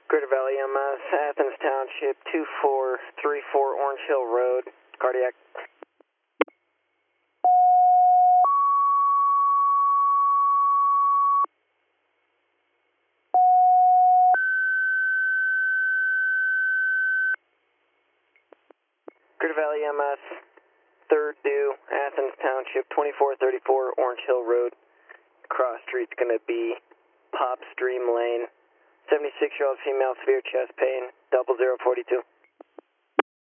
Greater Valley EMS, Athens Township, 2434 Orange Hill Road, cardiac. Greater Valley EMS, third due, Athens Township, 2434 Orange Hill Road. Cross street's going to be Pop Stream Lane. 76-year-old female, severe chest pain, 0042.